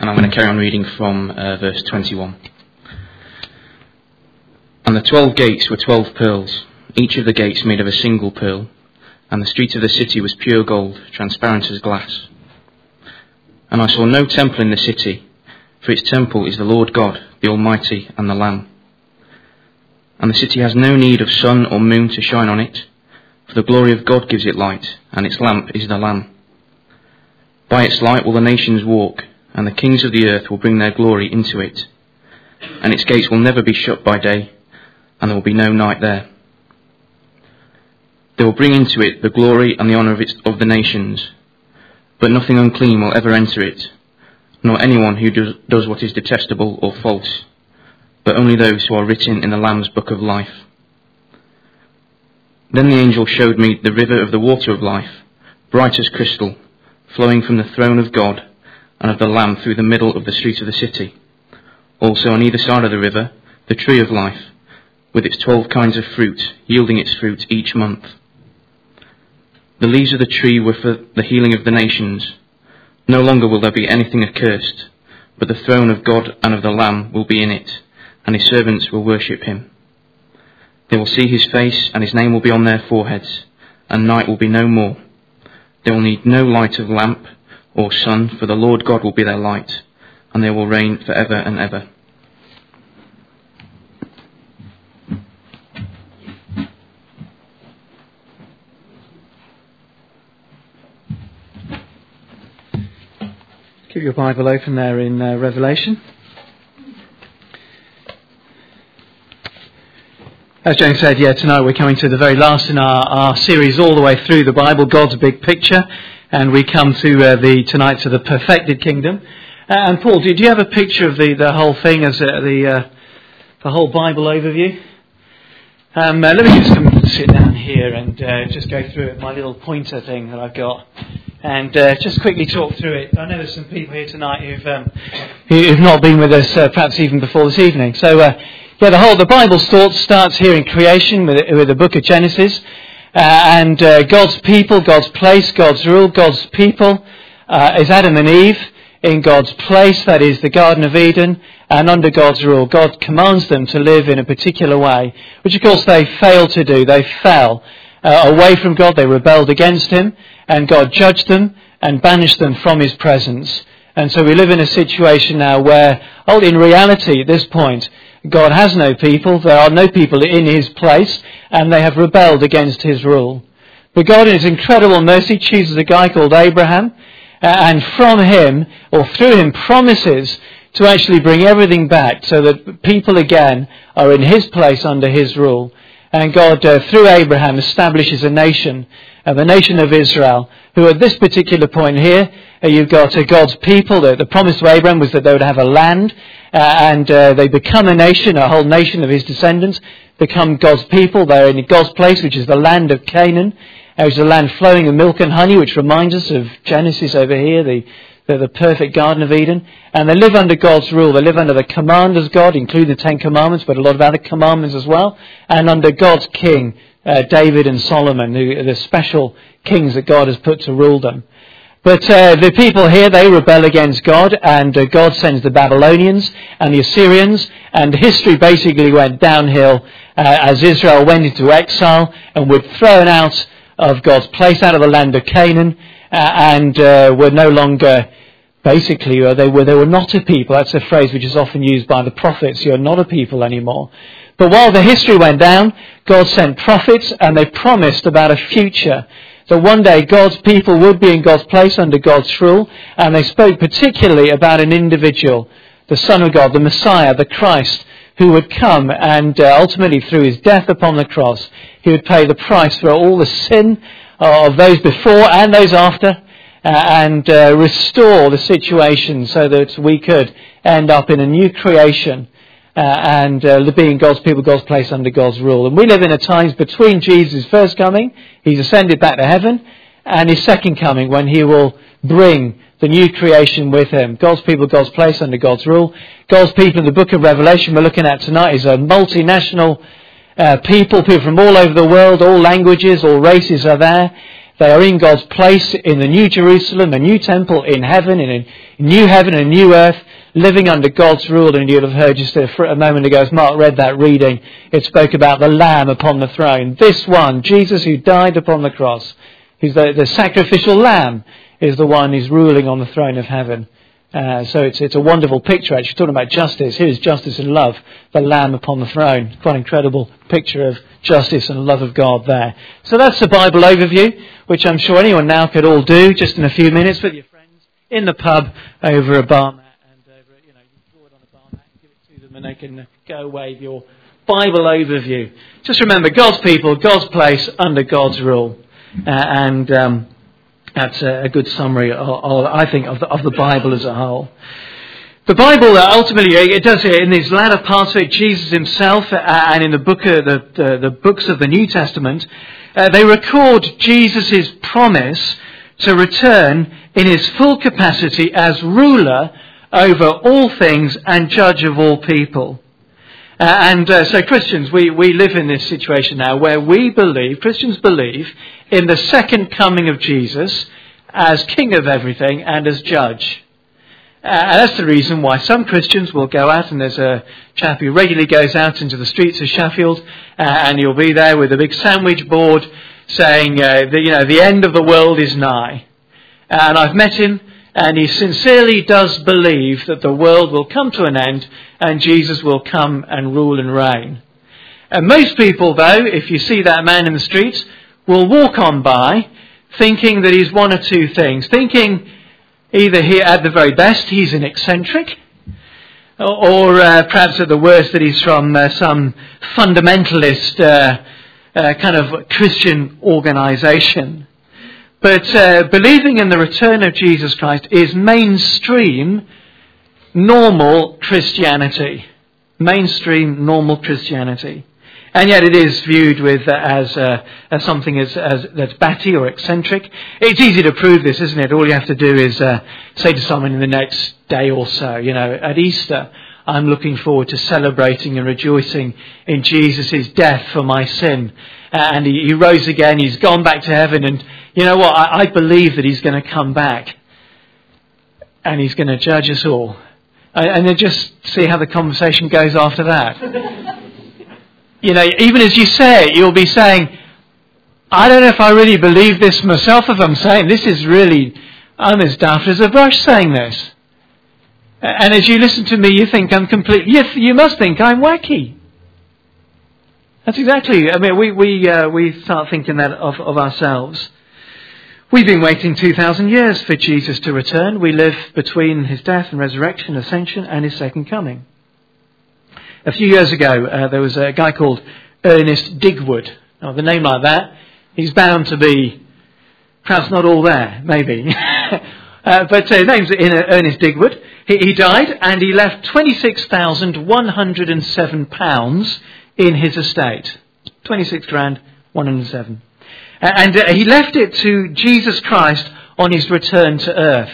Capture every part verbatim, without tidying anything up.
and I'm going to carry on reading from uh, verse twenty-one. And the twelve gates were twelve pearls, each of the gates made of a single pearl, and the street of the city was pure gold, transparent as glass. And I saw no temple in the city, for its temple is the Lord God, the Almighty, and the Lamb. And the city has no need of sun or moon to shine on it, for the glory of God gives it light, and its lamp is the Lamb. By its light will the nations walk, and the kings of the earth will bring their glory into it. And its gates will never be shut by day, and there will be no night there. They will bring into it the glory and the honour of, its, of the nations, but nothing unclean will ever enter it, nor anyone who does, does what is detestable or false, but only those who are written in the Lamb's book of life. Then the angel showed me the river of the water of life, bright as crystal, flowing from the throne of God and of the Lamb through the middle of the street of the city. Also on either side of the river, the tree of life, with its twelve kinds of fruit, yielding its fruit each month. The leaves of the tree were for the healing of the nations. No longer will there be anything accursed, but the throne of God and of the Lamb will be in it, and his servants will worship him. They will see his face, and his name will be on their foreheads, and night will be no more. They will need no light of lamp or sun, for the Lord God will be their light, and they will reign forever and ever. Keep your Bible open there in uh, Revelation. As James said, yeah, tonight we're coming to the very last in our, our series all the way through the Bible, God's Big Picture, and we come to uh, the tonight to the perfected kingdom. Uh, and Paul, do, do you have a picture of the, the whole thing as uh, the uh, the whole Bible overview? Um, uh, let me just come and sit down here and uh, just go through it, my little pointer thing that I've got, and uh, just quickly talk through it. I know there's some people here tonight who've um, who've not been with us, uh, perhaps even before this evening. So. Uh, Yeah, the whole the Bible starts here in creation with, with the book of Genesis, uh, and uh, God's people, God's place, God's rule, God's people uh, is Adam and Eve in God's place, that is the Garden of Eden, and under God's rule. God commands them to live in a particular way, which of course they failed to do. They fell uh, away from God, they rebelled against him, and God judged them and banished them from his presence. And so we live in a situation now where, oh, in reality at this point, God has no people, there are no people in his place, and they have rebelled against his rule. But God in his incredible mercy chooses a guy called Abraham, and from him, or through him, promises to actually bring everything back so that people again are in his place under his rule. And God, uh, through Abraham, establishes a nation, uh, the nation of Israel, who at this particular point here, uh, you've got uh, God's people. The, the promise to Abraham was that they would have a land, uh, and uh, they become a nation, a whole nation of his descendants, become God's people. They're in God's place, which is the land of Canaan, uh, which is a land flowing with milk and honey, which reminds us of Genesis over here, the the, the perfect Garden of Eden. And they live under God's rule. They live under the command of God, including the Ten Commandments, but a lot of other commandments as well, and under God's king, uh, David and Solomon, who are the special kings that God has put to rule them. But uh, the people here, they rebel against God, and uh, God sends the Babylonians and the Assyrians, and history basically went downhill uh, as Israel went into exile and were thrown out of God's place, out of the land of Canaan, uh, and uh, were no longer, basically, uh, they were they were not a people. That's a phrase which is often used by the prophets. You're not a people anymore. But while the history went down, God sent prophets, and they promised about a future. So one day God's people would be in God's place under God's rule, and they spoke particularly about an individual, the Son of God, the Messiah, the Christ, who would come and uh, ultimately through his death upon the cross, he would pay the price for all the sin of those before and those after, uh, and uh, restore the situation so that we could end up in a new creation. Uh, and uh, being God's people, God's place under God's rule. And we live in a times between Jesus' first coming, he's ascended back to heaven, and his second coming when he will bring the new creation with him. God's people, God's place under God's rule. God's people in the book of Revelation we're looking at tonight is a multinational uh, people, people from all over the world, all languages, all races are there. They are in God's place in the New Jerusalem, a new temple in heaven, in a new heaven and a new earth, living under God's rule. And you'll have heard just a, a moment ago, as Mark read that reading, it spoke about the Lamb upon the throne. This one, Jesus who died upon the cross, who's the, the sacrificial Lamb, is the one who's ruling on the throne of heaven. Uh, so it's it's a wonderful picture, actually, talking about justice. Here's justice and love, the Lamb upon the throne. Quite an incredible picture of justice and love of God there. So that's the Bible overview, which I'm sure anyone now could all do just in a few minutes with your friends in the pub over a bar mat. And over, you know, you draw it on a bar mat and give it to them and they can go away with your Bible overview. Just remember, God's people, God's place, under God's rule. Uh, and... Um, That's a good summary, of, of, I think, of the, of the Bible as a whole. The Bible, uh, ultimately, it does it in these latter parts of it. Jesus himself, uh, and in the book, of the, the the books of the New Testament, uh, they record Jesus' promise to return in his full capacity as ruler over all things and judge of all people. Uh, and uh, so Christians, we, we live in this situation now where we believe, Christians believe, in the second coming of Jesus as King of everything and as Judge. Uh, and that's the reason why some Christians will go out, and there's a chap who regularly goes out into the streets of Sheffield, uh, and he'll be there with a big sandwich board saying, uh, that, you know, the end of the world is nigh. And I've met him, and he sincerely does believe that the world will come to an end and Jesus will come and rule and reign. And most people, though, if you see that man in the streets, will walk on by thinking that he's one or two things. Thinking either he, at the very best, he's an eccentric, or, or uh, perhaps at the worst that he's from uh, some fundamentalist uh, uh, kind of Christian organisation. But uh, believing in the return of Jesus Christ is mainstream, normal Christianity. Mainstream, normal Christianity. And yet it is viewed with uh, as uh, as something as, as that's batty or eccentric. It's easy to prove this, isn't it? All you have to do is uh, say to someone in the next day or so, you know, at Easter, I'm looking forward to celebrating and rejoicing in Jesus' death for my sin. Uh, and he, he rose again, he's gone back to heaven, and you know what, I, I believe that he's going to come back and he's going to judge us all. And, and then just see how the conversation goes after that. You know, even as you say it, you'll be saying, I don't know if I really believe this myself, if I'm saying this is really, I'm as daft as a brush saying this. And as you listen to me, you think I'm completely, you, you must think I'm wacky. That's exactly, I mean, we we uh, we start thinking that of, of ourselves. We've been waiting two thousand years for Jesus to return. We live between his death and resurrection, ascension, and his second coming. A few years ago, uh, there was a guy called Ernest Digwood. Now, the name like that, he's bound to be perhaps not all there, maybe. uh, but uh, his name's Ernest Digwood. He, he died, and he left twenty-six thousand one hundred seven pounds in his estate. twenty-six grand, one hundred seven. Uh, and uh, he left it to Jesus Christ on his return to earth.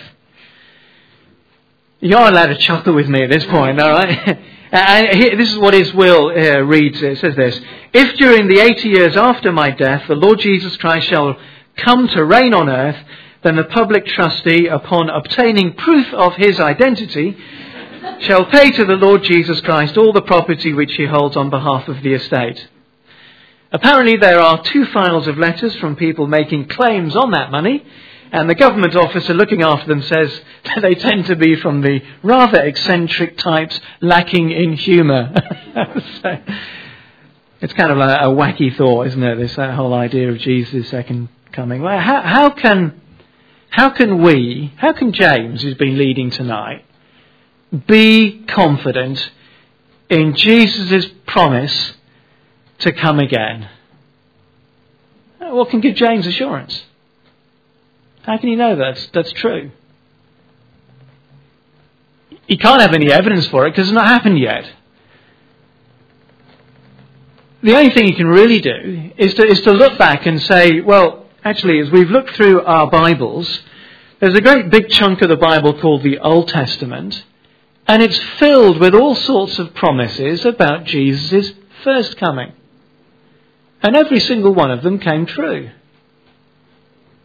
You're allowed to chuckle with me at this point, all right? And uh, this is what his will uh, reads. It says this: if during the eighty years after my death the Lord Jesus Christ shall come to reign on earth, then the public trustee, upon obtaining proof of his identity, shall pay to the Lord Jesus Christ all the property which he holds on behalf of the estate. Apparently there are two files of letters from people making claims on that money, and the government officer looking after them says that they tend to be from the rather eccentric types lacking in humour. So, it's kind of a, a wacky thought, isn't it? This that whole idea of Jesus' second coming. Well, how, how can how can we, how can James, who's been leading tonight, be confident in Jesus' promise to come again? What can give James assurance? How can he know that's, that's true? He can't have any evidence for it because it's not happened yet. The only thing he can really do is to, is to look back and say, well, actually, as we've looked through our Bibles, there's a great big chunk of the Bible called the Old Testament, and it's filled with all sorts of promises about Jesus' first coming. And every single one of them came true.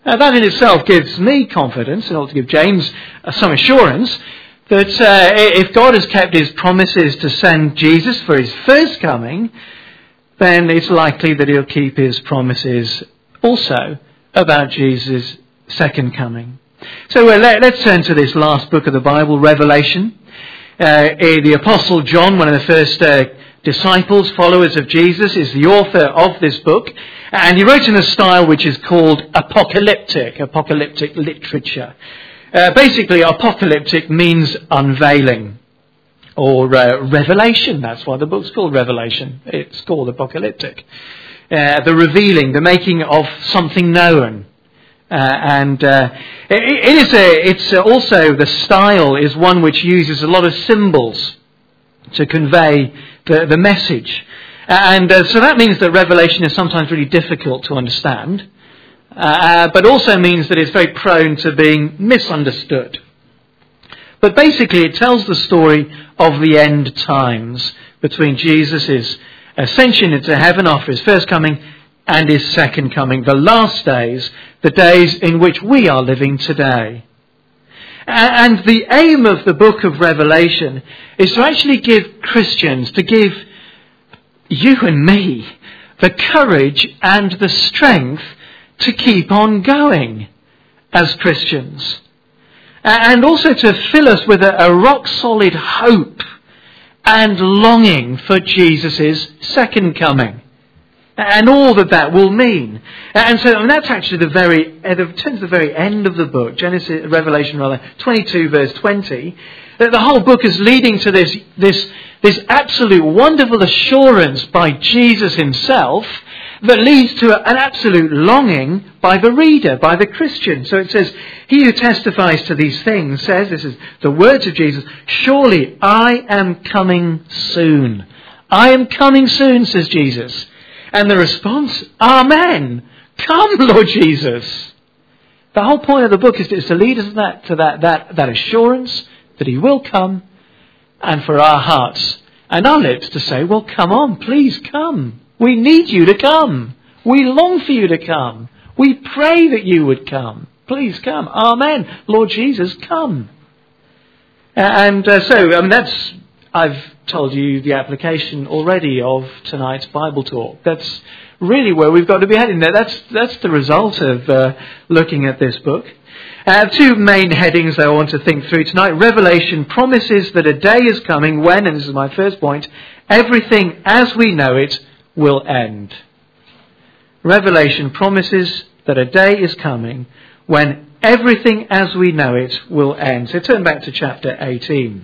Now, that in itself gives me confidence, and ought to give James uh, some assurance, that uh, if God has kept his promises to send Jesus for his first coming, then it's likely that he'll keep his promises also about Jesus' second coming. So uh, let, let's turn to this last book of the Bible, Revelation. Uh, the Apostle John, one of the first uh, disciples, followers of Jesus, is the author of this book. And he wrote in a style which is called apocalyptic, apocalyptic literature. Uh, basically, apocalyptic means unveiling or uh, revelation. That's why the book's called Revelation. It's called apocalyptic. Uh, the revealing, the making of something known. Uh, and uh, it, it is a, it's also, the style is one which uses a lot of symbols to convey the, the message. And uh, so that means that Revelation is sometimes really difficult to understand, uh, but also means that it's very prone to being misunderstood. But basically it tells the story of the end times between Jesus' ascension into heaven after his first coming and his second coming, the last days, the days in which we are living today. And the aim of the book of Revelation is to actually give Christians, to give you and me the courage and the strength to keep on going as Christians. And also to fill us with a, a rock-solid hope and longing for Jesus' second coming. And all that that will mean. And so and that's actually the very, uh, the, to the very end of the book, Genesis, Revelation rather, twenty-two verse twenty, that the whole book is leading to this, this, this absolute wonderful assurance by Jesus himself that leads to an absolute longing by the reader, by the Christian. So it says, he who testifies to these things says, this is the words of Jesus, surely I am coming soon. I am coming soon, says Jesus. And the response, Amen. Come, Lord Jesus. The whole point of the book is to, is to lead us to, that, to that, that, that assurance that he will come, and for our hearts and our lips to say, well, come on, please come. We need you to come. We long for you to come. We pray that you would come. Please come. Amen. Lord Jesus, come. And uh, so, I mean, that's, I've told you the application already of tonight's Bible talk. That's really where we've got to be heading there. That's, that's the result of uh, looking at this book. Uh, two main headings I want to think through tonight. Revelation promises that a day is coming when, and this is my first point, everything as we know it will end. Revelation promises that a day is coming when everything as we know it will end. So turn back to chapter eighteen.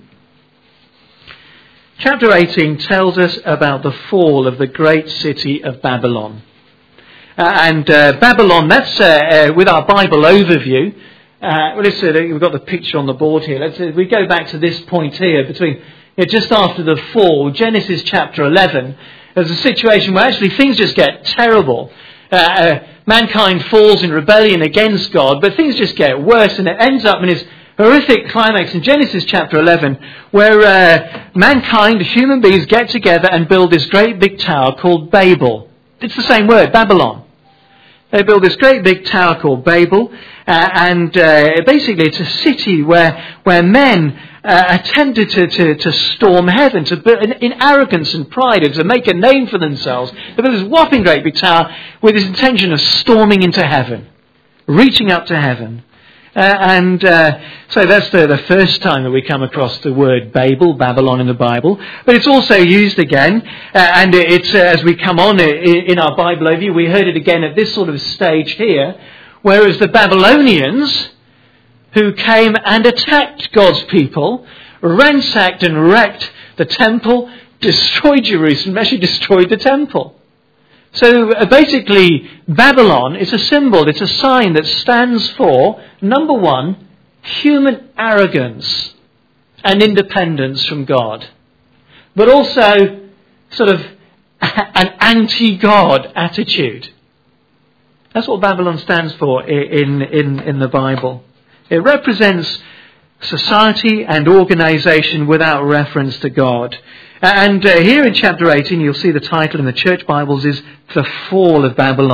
Chapter eighteen tells us about the fall of the great city of Babylon. Uh, and uh, Babylon, that's uh, uh, with our Bible overview. Uh, well, let's, uh, we've got the picture on the board here. Let's, uh, we go back to this point here, between you know, just after the fall, Genesis chapter eleven. There's a situation where actually things just get terrible. Uh, uh, mankind falls in rebellion against God, but things just get worse, and it ends up in this horrific climax in Genesis chapter eleven, where uh, mankind, human beings, get together and build this great big tower called Babel. It's the same word, Babylon. They build this great big tower called Babel, uh, and uh, basically it's a city where where men uh, attempted to, to, to storm heaven, to build, in, in arrogance and pride, and to make a name for themselves. They built this whopping great big tower with this intention of storming into heaven, reaching up to heaven. Uh, and uh, so that's the, the first time that we come across the word Babel, Babylon in the Bible. But it's also used again, uh, and it's uh, as we come on in our Bible overview, we heard it again at this sort of stage here, whereas the Babylonians, who came and attacked God's people, ransacked and wrecked the temple, destroyed Jerusalem, actually destroyed the temple. So uh, basically, Babylon is a symbol, it's a sign that stands for, number one, human arrogance and independence from God. But also, sort of, an anti-God attitude. That's what Babylon stands for in, in, in the Bible. It represents society and organisation without reference to God. And uh, here in chapter eighteen, you'll see the title in the church Bibles is The Fall of Babylon.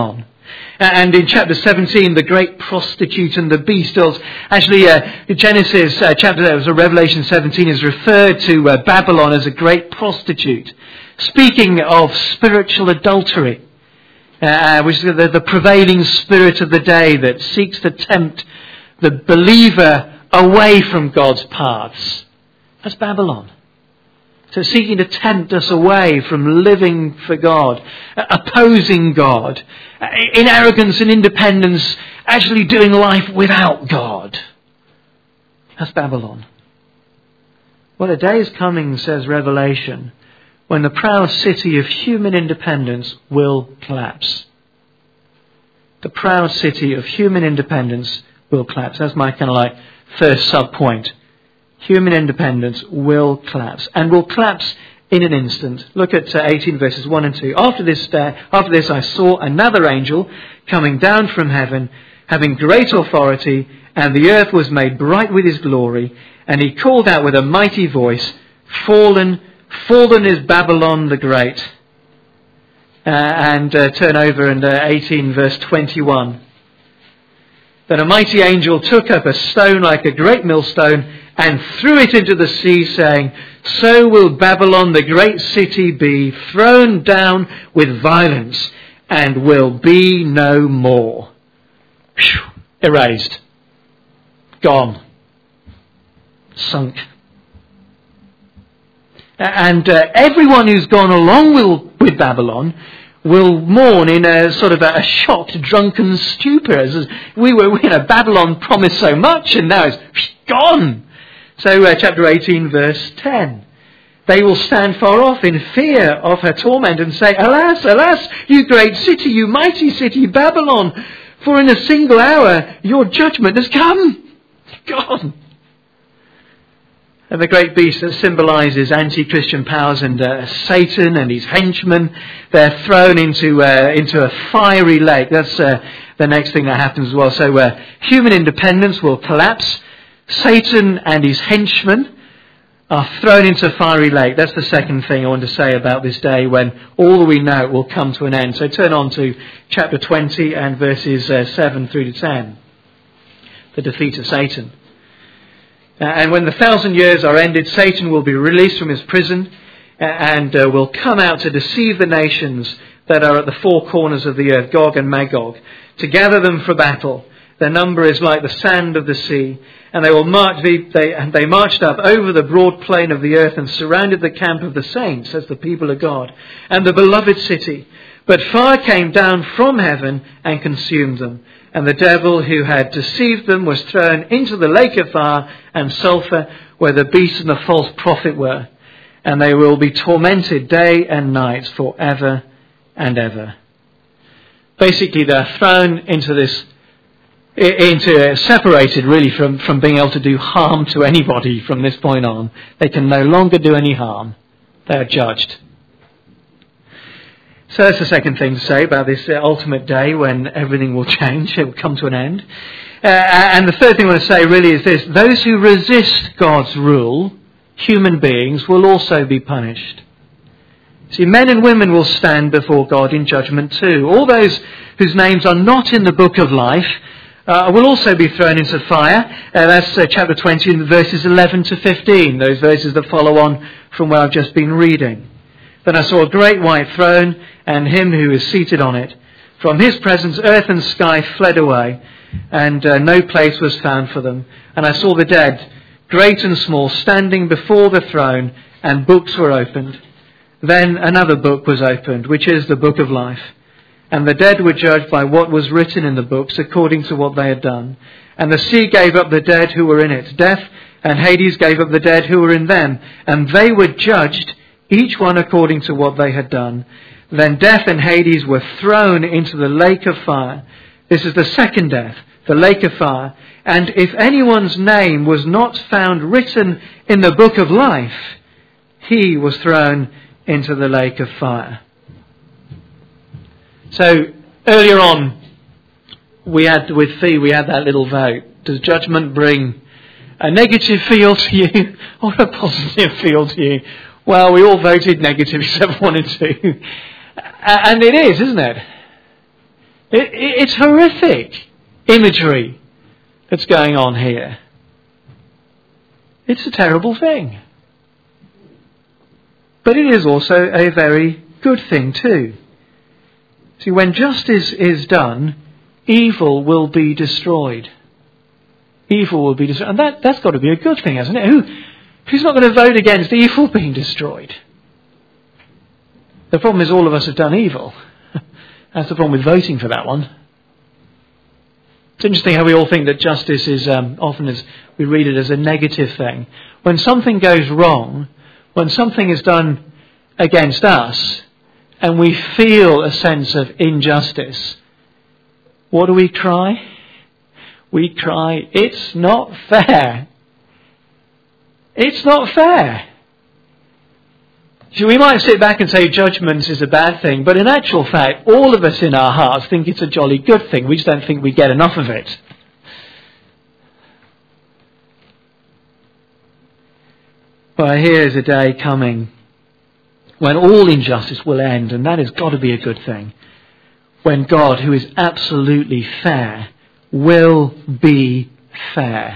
And in chapter seventeen, the great prostitute and the beast, actually uh, Genesis uh, chapter uh, Revelation seventeen is referred to uh, Babylon as a great prostitute, speaking of spiritual adultery, uh, which is the, the prevailing spirit of the day that seeks to tempt the believer away from God's paths. That's Babylon. So seeking to tempt us away from living for God, opposing God, in arrogance and independence, actually doing life without God. That's Babylon. Well, a day is coming, says Revelation, when the proud city of human independence will collapse. The proud city of human independence will collapse. That's my kind of like first sub-point. Human independence will collapse, and will collapse in an instant. Look at uh, eighteen verses one and two. After this, uh, after this I saw another angel coming down from heaven, having great authority, and the earth was made bright with his glory. And he called out with a mighty voice, Fallen, fallen is Babylon the Great. Uh, and uh, turn over and uh, eighteen verse twenty-one. Then a mighty angel took up a stone like a great millstone and threw it into the sea, saying, So will Babylon the great city be thrown down with violence and will be no more. Whew. Erased. Gone. Sunk. And uh, everyone who's gone along with, with Babylon will mourn in a sort of a, a shocked, drunken stupor. As we were, you know, Babylon promised so much and now it's gone. So uh, chapter eighteen verse ten. They will stand far off in fear of her torment and say, Alas, alas, you great city, you mighty city, Babylon, for in a single hour your judgment has come. Gone. And the great beast that symbolises anti-Christian powers and uh, Satan and his henchmen, they're thrown into uh, into a fiery lake. That's uh, the next thing that happens as well. So uh, human independence will collapse. Satan and his henchmen are thrown into a fiery lake. That's the second thing I want to say about this day when all that we know will come to an end. So turn on to chapter twenty and verses uh, seven through to ten. The defeat of Satan. Uh, and when the thousand years are ended, Satan will be released from his prison uh, and uh, will come out to deceive the nations that are at the four corners of the earth, Gog and Magog, to gather them for battle. Their number is like the sand of the sea. And they will march. They, they, and they marched up over the broad plain of the earth and surrounded the camp of the saints, as the people of God, and the beloved city. But fire came down from heaven and consumed them. And the devil who had deceived them was thrown into the lake of fire and sulphur, where the beast and the false prophet were. And they will be tormented day and night forever and ever. Basically, they're thrown into this into uh, separated really from, from being able to do harm to anybody from this point on. They can no longer do any harm. They are judged. So that's the second thing to say about this uh, ultimate day when everything will change. It will come to an end. Uh, and the third thing I want to say really is this. Those who resist God's rule, human beings, will also be punished. See, men and women will stand before God in judgment too. All those whose names are not in the book of life Uh, will also be thrown into fire. Uh, that's uh, chapter twenty, verses eleven to fifteen. Those verses that follow on from where I've just been reading. Then I saw a great white throne and him who is seated on it. From his presence earth and sky fled away, and uh, no place was found for them. And I saw the dead, great and small, standing before the throne, and books were opened. Then another book was opened, which is the book of life. And the dead were judged by what was written in the books according to what they had done. And the sea gave up the dead who were in it. Death and Hades gave up the dead who were in them. And they were judged, each one according to what they had done. Then death and Hades were thrown into the lake of fire. This is the second death, the lake of fire. And if anyone's name was not found written in the book of life, he was thrown into the lake of fire. So earlier on, we had with Fee, we had that little vote. Does judgment bring a negative feel to you or a positive feel to you? Well, we all voted negative except one and two. And it is, isn't it? It, it, it's horrific imagery that's going on here. It's a terrible thing. But it is also a very good thing too. See, when justice is done, evil will be destroyed. Evil will be destroyed. And that, that's got to be a good thing, hasn't it? Who, who's not going to vote against evil being destroyed? The problem is all of us have done evil. That's the problem with voting for that one. It's interesting how we all think that justice is um, often as we read it as a negative thing. When something goes wrong, when something is done against us, and we feel a sense of injustice, what do we cry? We cry, it's not fair. It's not fair. So we might sit back and say judgment is a bad thing, but in actual fact, all of us in our hearts think it's a jolly good thing. We just don't think we get enough of it. But here is a day coming when all injustice will end, and that has got to be a good thing. When God, who is absolutely fair, will be fair.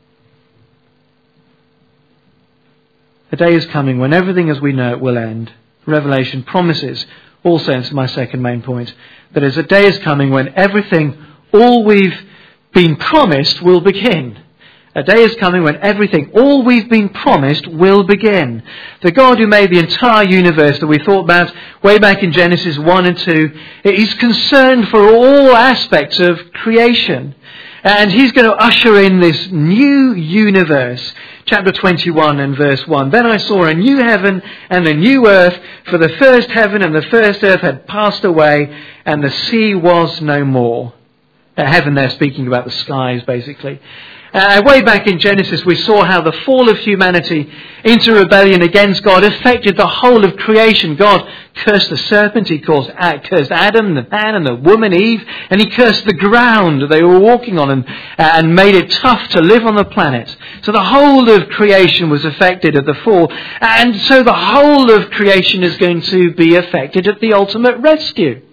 A day is coming when everything as we know it will end. Revelation promises, also, and it's my second main point, that there's a day is coming when everything, all we've been promised, will begin. A day is coming when everything, all we've been promised, will begin. The God who made the entire universe that we thought about way back in Genesis one and two, He's concerned for all aspects of creation. And He's going to usher in this new universe. Chapter twenty-one and verse one. Then I saw a new heaven and a new earth, for the first heaven and the first earth had passed away, and the sea was no more. Uh, heaven there speaking about the skies, basically. Uh, way back in Genesis, we saw how the fall of humanity into rebellion against God affected the whole of creation. God cursed the serpent, He cursed Adam, the man, and the woman, Eve, and He cursed the ground that they were walking on and, uh, and made it tough to live on the planet. So the whole of creation was affected at the fall, and so the whole of creation is going to be affected at the ultimate rescue.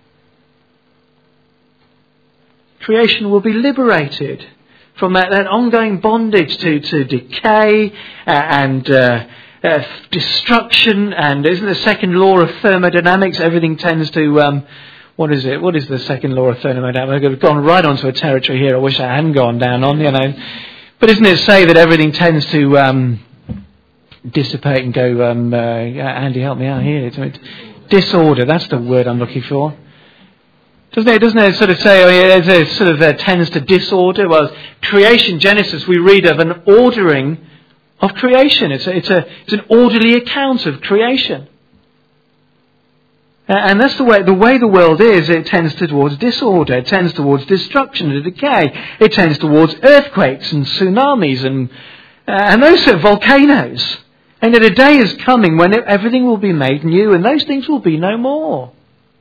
Creation will be liberated from that, that ongoing bondage to, to decay uh, and uh, uh, destruction. And isn't the second law of thermodynamics, everything tends to, um, what is it? What is the second law of thermodynamics? I've gone right onto a territory here I wish I hadn't gone down on, you know. But isn't it say that everything tends to um, dissipate and go, um, uh, Andy, help me out here. It's, disorder, that's the word I'm looking for. Doesn't it, doesn't it sort of say, oh, it, it sort of uh, tends to disorder? Well, creation, Genesis, we read of an ordering of creation. It's a, it's a, it's an orderly account of creation. Uh, and that's the way, the way the world is, it tends towards disorder. It tends towards destruction and decay. It tends towards earthquakes and tsunamis and, uh, and those sort of volcanoes. And that a day is coming when everything will be made new and those things will be no more.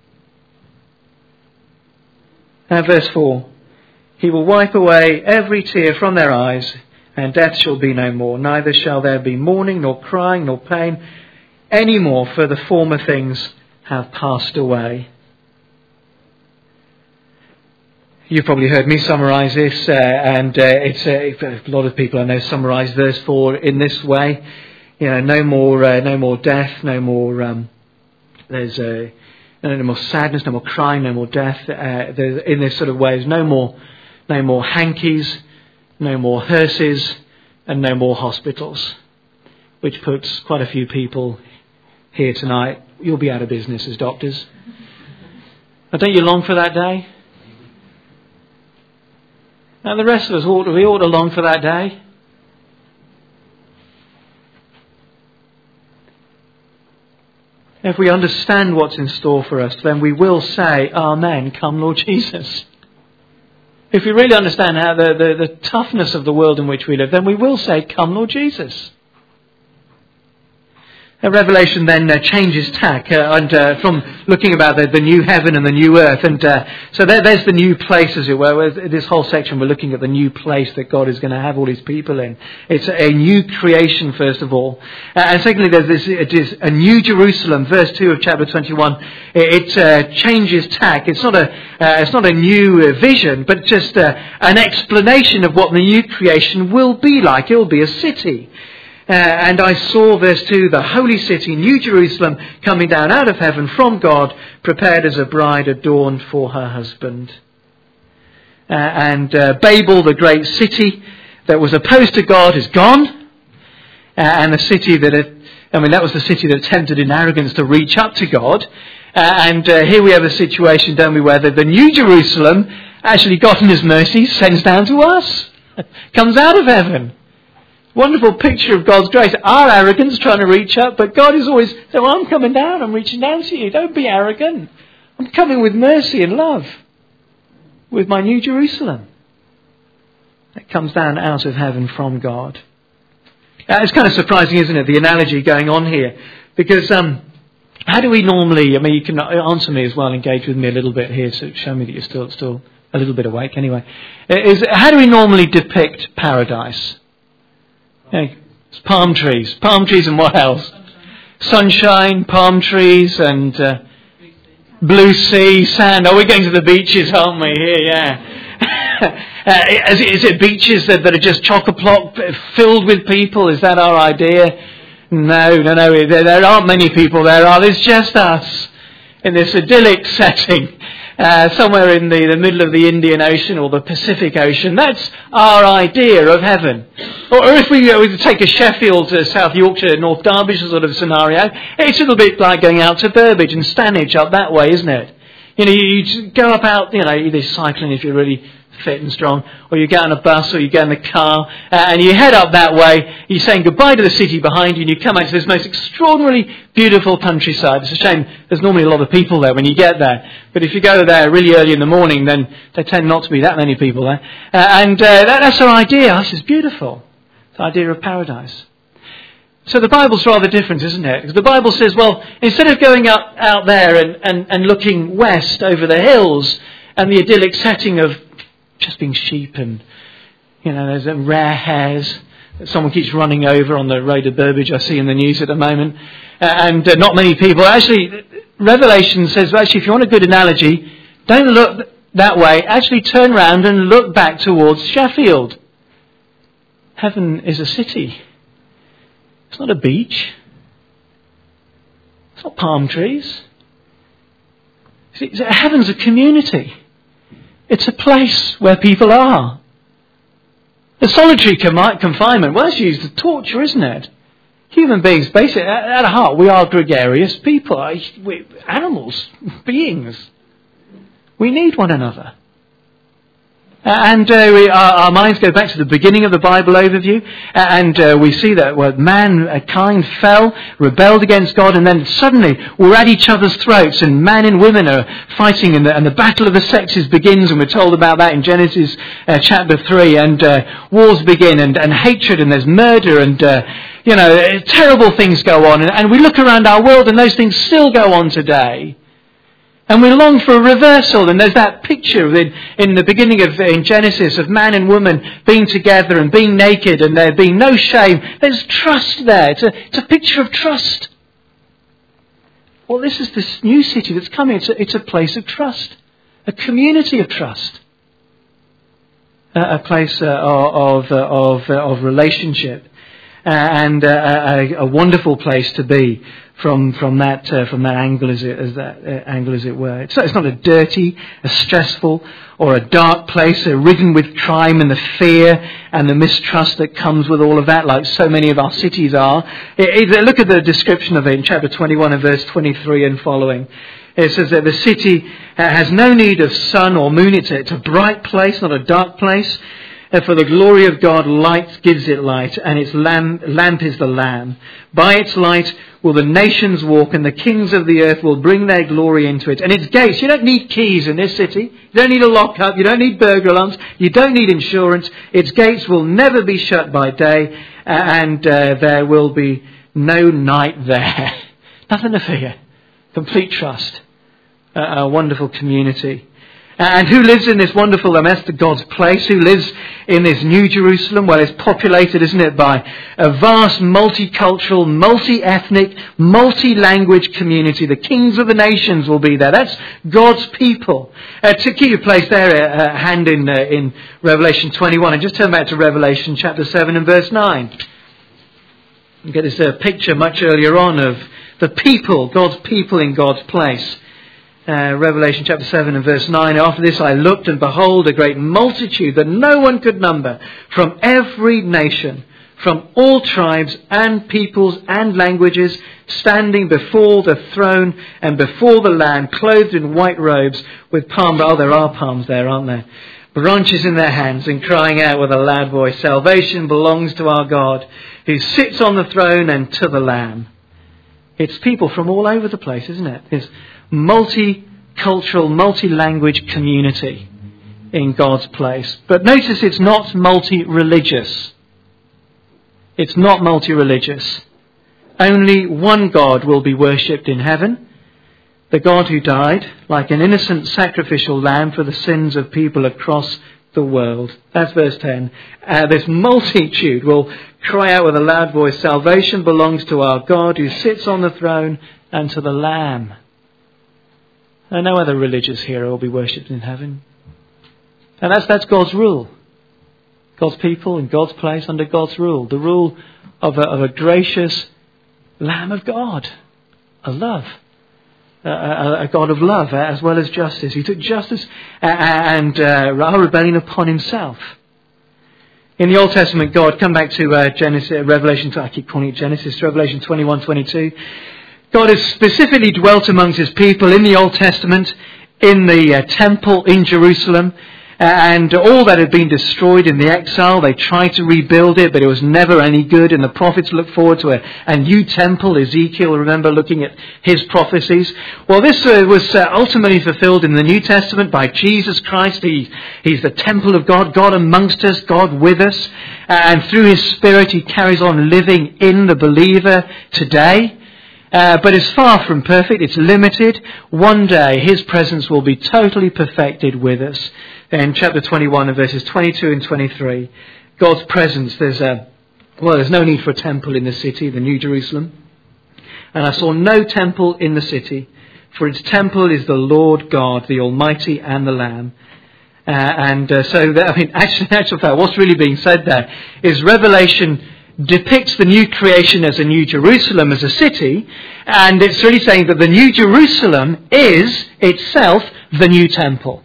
Now, verse four, He will wipe away every tear from their eyes, and death shall be no more. Neither shall there be mourning, nor crying, nor pain any more, for the former things have passed away. You've probably heard me summarise this, uh, and uh, it's uh, a lot of people I know summarise verse four in this way. You know, no more, uh, no more death, no more. Um, there's a. Uh, No more sadness, no more crying, no more death. Uh, in this sort of ways, no more, no more hankies, no more hearses, and no more hospitals. Which puts quite a few people here tonight. You'll be out of business as doctors. But don't you long for that day? Now the rest of us ought to, we ought to long for that day. If we understand what's in store for us, then we will say, Amen, come Lord Jesus. If we really understand how the, the, the toughness of the world in which we live, then we will say, come Lord Jesus. Uh, Revelation then uh, changes tack uh, and uh, from looking about the, the new heaven and the new earth. And uh, so there, there's the new place, as it were. Where this whole section, we're looking at the new place that God is going to have all his people in. It's a new creation, first of all. Uh, and secondly, there's this, it is a new Jerusalem, verse two of chapter twenty-one. It, it uh, changes tack. It's not a, uh, it's not a new uh, vision, but just uh, an explanation of what the new creation will be like. It will be a city. Uh, and I saw, verse two, the holy city, New Jerusalem, coming down out of heaven from God, prepared as a bride adorned for her husband. Uh, and uh, Babel, the great city that was opposed to God, is gone. Uh, and the city that, it, I mean, that was the city that attempted in arrogance to reach up to God. Uh, and uh, here we have a situation, don't we, where the, the New Jerusalem, actually God in his mercy, sends down to us. Comes out of heaven. Wonderful picture of God's grace. Our arrogance trying to reach up, but God is always saying, well, I'm coming down, I'm reaching down to you. Don't be arrogant. I'm coming with mercy and love. With my New Jerusalem. That comes down out of heaven from God. Uh, it's kind of surprising, isn't it, the analogy going on here. Because um, how do we normally, I mean, you can answer me as well, engage with me a little bit here, so show me that you're still still a little bit awake anyway. Is, how do we normally depict paradise? Yeah, it's palm trees. Palm trees and what else? Sunshine, palm trees and uh, blue sea, sand. Oh, we're going to the beaches, aren't we? Here, yeah. uh, is, it, is it beaches that, that are just chock-a-block filled with people? Is that our idea? No, no, no. There, there aren't many people there, are there? It's just us in this idyllic setting. Uh, somewhere in the, the middle of the Indian Ocean or the Pacific Ocean. That's our idea of heaven. Or, or if we, uh, we take a Sheffield to South Yorkshire, North Derbyshire sort of scenario, it's a little bit like going out to Burbage and Stanage up that way, isn't it? You know, you, you go up out, you know, either cycling if you're really fit and strong, or you get on a bus or you get in the car, uh, and you head up that way, you're saying goodbye to the city behind you, and you come out to this most extraordinarily beautiful countryside. It's a shame there's normally a lot of people there when you get there, but if you go there really early in the morning, then there tend not to be that many people there. Uh, and uh, that, that's our idea. This is beautiful. It's the idea of paradise. So the Bible's rather different, isn't it? Because the Bible says, well, instead of going up out there and, and, and looking west over the hills and the idyllic setting of just being sheep and, you know, there's um, rare hares that someone keeps running over on the road to Burbage, I see in the news at the moment, uh, and uh, not many people. Actually, Revelation says, well, actually, if you want a good analogy, don't look that way. Actually, turn round and look back towards Sheffield. Heaven is a city. It's not a beach. It's not palm trees. See, heaven's a community. It's a place where people are. The solitary confinement, well, that's used as torture, isn't it? Human beings, basically, at our heart, we are gregarious people. We're animals, beings. We need one another. And uh, we, our, our minds go back to the beginning of the Bible overview, and uh, we see that well, mankind fell, rebelled against God, and then suddenly we're at each other's throats, and man and women are fighting, and the, and the battle of the sexes begins, and we're told about that in Genesis uh, chapter three, and uh, wars begin, and, and hatred, and there's murder, and uh, you know, terrible things go on, and, and we look around our world, and those things still go on today. And we long for a reversal, and there's that picture in, in the beginning of in Genesis of man and woman being together and being naked and there being no shame. There's trust there. It's a, it's a picture of trust. Well, this is this new city that's coming. It's a, it's a place of trust, a community of trust, a, a place uh, of, uh, of, uh, of relationship, uh, and uh, a, a wonderful place to be. From from that uh, from that angle as it as that uh, angle as it were, it's, it's not a dirty, a stressful, or a dark place, uh, ridden with crime and the fear and the mistrust that comes with all of that, like so many of our cities are. It, it, look at the description of it in chapter twenty-one and verse twenty-three and following. It says that the city has no need of sun or moon. It's a, it's a bright place, not a dark place. Uh, for the glory of God, light gives it light, and its lamp, lamp is the Lamb. By its light will the nations walk, and the kings of the earth will bring their glory into it. And its gates, you don't need keys in this city. You don't need a lock-up. You don't need burglar alarms. You don't need insurance. Its gates will never be shut by day, uh, and uh, there will be No night there. Nothing to fear. Complete trust. A, a wonderful community. And who lives in this wonderful, I mean, that's the God's place. Who lives in this New Jerusalem? Well, it's populated, isn't it, by a vast multicultural, multi-ethnic, multi-language community. The kings of the nations will be there. That's God's people. Uh, to keep your place there, uh, hand in, uh, in Revelation twenty-one. And just turn back to Revelation chapter seven and verse nine. You get this uh, picture much earlier on of the people, God's people in God's place. Uh, Revelation chapter seven and verse nine. After this I looked, and behold, a great multitude that no one could number, from every nation, from all tribes and peoples and languages, standing before the throne and before the Lamb, clothed in white robes with palm. Oh, there are palms there, aren't there? Branches in their hands, and crying out with a loud voice, salvation belongs to our God, who sits on the throne and to the Lamb. It's people from all over the place, isn't it? It's multicultural, multi-language community in God's place. But notice it's not multi-religious. It's not multi-religious. Only one God will be worshipped in heaven. The God who died like an innocent sacrificial lamb for the sins of people across the world. That's verse ten. Uh, this multitude will cry out with a loud voice, salvation belongs to our God who sits on the throne and to the Lamb. And no other religious hero will be worshipped in heaven. And that's, that's God's rule. God's people in God's place under God's rule. The rule of a, of a gracious Lamb of God. A love. A, a, a God of love as well as justice. He took justice and uh, our rebellion upon himself. In the Old Testament, God, come back to uh, Genesis, Revelation, I keep calling it Genesis, Revelation twenty-one, twenty-two. God has specifically dwelt amongst his people in the Old Testament, in the uh, temple in Jerusalem, uh, and all that had been destroyed in the exile. They tried to rebuild it, but it was never any good, and the prophets looked forward to a, a new temple. Ezekiel, remember, looking at his prophecies. Well, this uh, was uh, ultimately fulfilled in the New Testament by Jesus Christ. He, he's the temple of God, God amongst us, God with us, and through his Spirit he carries on living in the believer today. Uh, but it's far from perfect. It's limited. One day his presence will be totally perfected with us. In chapter twenty-one and verses twenty-two and twenty-three, God's presence, there's a, well, there's no need for a temple in the city, the New Jerusalem. And I saw no temple in the city, for its temple is the Lord God, the Almighty, and the Lamb. Uh, and uh, so, that, I mean, actually, in actual fact, what's really being said there is Revelation depicts the new creation as a New Jerusalem, as a city, and it's really saying that the New Jerusalem is itself the new temple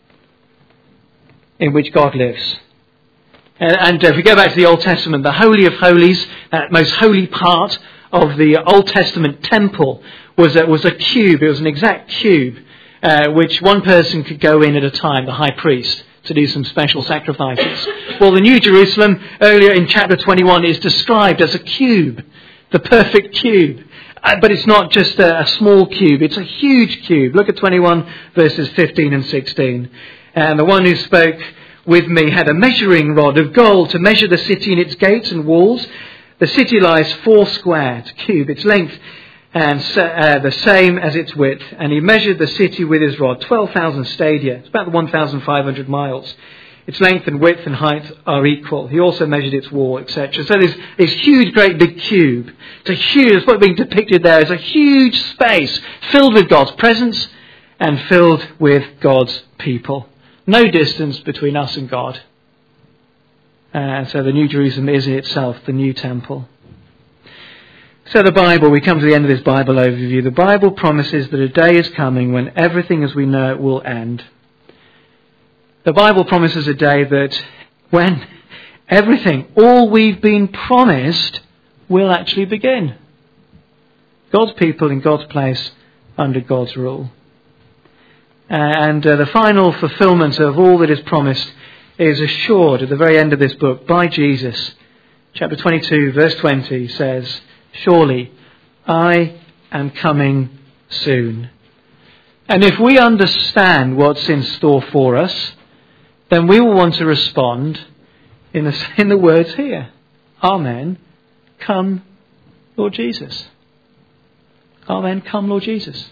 in which God lives. And, and if we go back to the Old Testament, the Holy of Holies, that most holy part of the Old Testament temple was a, was a cube. It was an exact cube, uh, which one person could go in at a time, the high priest, to do some special sacrifices. Well, the New Jerusalem, earlier in chapter twenty-one, is described as a cube, the perfect cube. Uh, but it's not just a, a small cube, it's a huge cube. Look at twenty-one verses fifteen and sixteen. And the one who spoke with me had a measuring rod of gold to measure the city and its gates and walls. The city lies four square, it's a cube, its length and uh, the same as its width. And he measured the city with his rod, twelve thousand stadia. It's about one thousand five hundred miles. Its length and width and height are equal. He also measured its wall, et cetera. So there's this huge, great big cube. It's a huge, what's being depicted there is a huge space filled with God's presence and filled with God's people. No distance between us and God. And so the New Jerusalem is in itself the new temple. So the Bible, we come to the end of this Bible overview. The Bible promises that a day is coming when everything as we know it will end. The Bible promises a day that when everything, all we've been promised, will actually begin. God's people in God's place under God's rule. And uh, the final fulfillment of all that is promised is assured at the very end of this book by Jesus. Chapter twenty-two, verse twenty says, surely I am coming soon. And if we understand what's in store for us, then we will want to respond in the, in the words here. Amen. Come Lord Jesus. Amen. Come, Lord Jesus.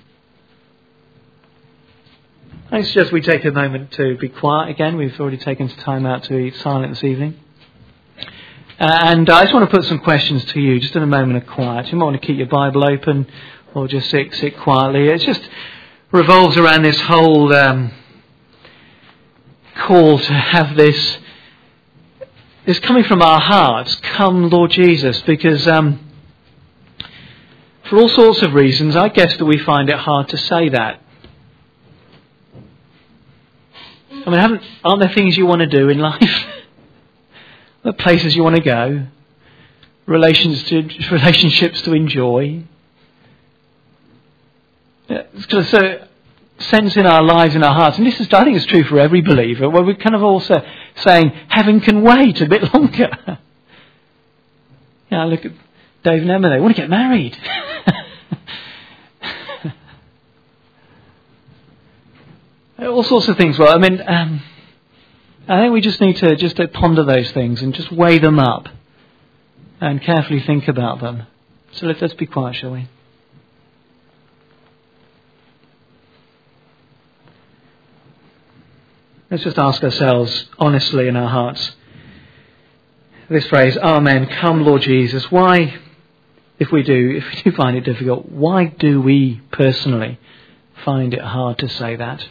I suggest we take a moment to be quiet again. We've already taken some time out to be silent this evening. Uh, and I just want to put some questions to you, just in a moment of quiet. You might want to keep your Bible open or just sit, sit quietly. It just revolves around this whole um, call to have this, this coming from our hearts. Come, Lord Jesus, because um, for all sorts of reasons, I guess that we find it hard to say that. I mean, haven't, aren't there things you want to do in life? The places you want to go? Relations to, relationships to enjoy? Yeah, so, sense in our lives, in our hearts, and this is, I think it's true for every believer, where we're kind of also saying, heaven can wait a bit longer. Yeah, look at Dave and Emma, they want to get married. All sorts of things. Well, I mean, um, I think we just need to just to ponder those things and just weigh them up and carefully think about them. So let, let's be quiet, shall we? Let's just ask ourselves honestly in our hearts this phrase, Amen, come Lord Jesus. Why, if we do, if we do find it difficult, why do we personally find it hard to say that?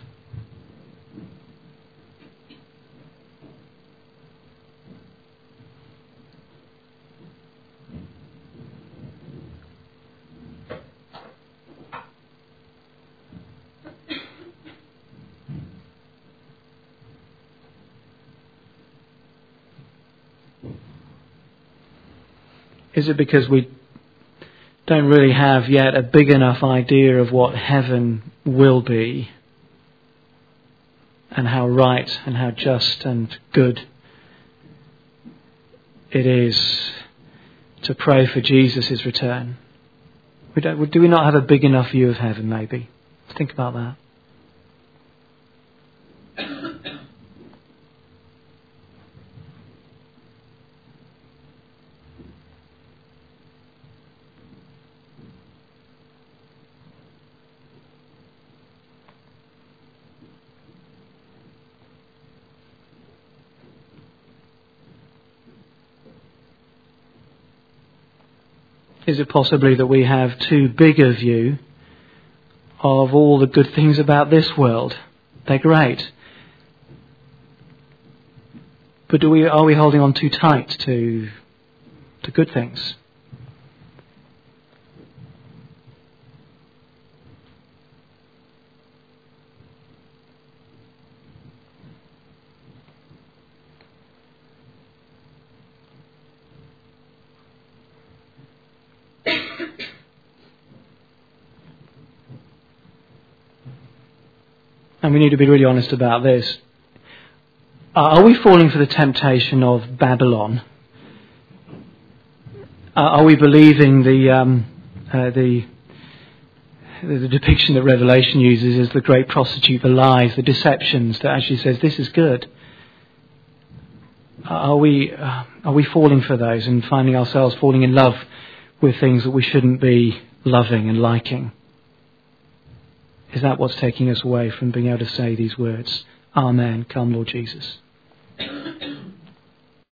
Is it because we don't really have yet a big enough idea of what heaven will be and how right and how just and good it is to pray for Jesus' return? We don't, do we not have a big enough view of heaven, maybe? Think about that. Is it possibly that we have too big a view of all the good things about this world? They're great. But do we, are we holding on too tight to, to good things? And we need to be really honest about this. Are we falling for the temptation of Babylon? Are we believing the um, uh, the the depiction that Revelation uses as the great prostitute, the lies, the deceptions that actually says this is good? Are we uh, are we falling for those and finding ourselves falling in love with things that we shouldn't be loving and liking? Is that what's taking us away from being able to say these words? Amen, come Lord Jesus.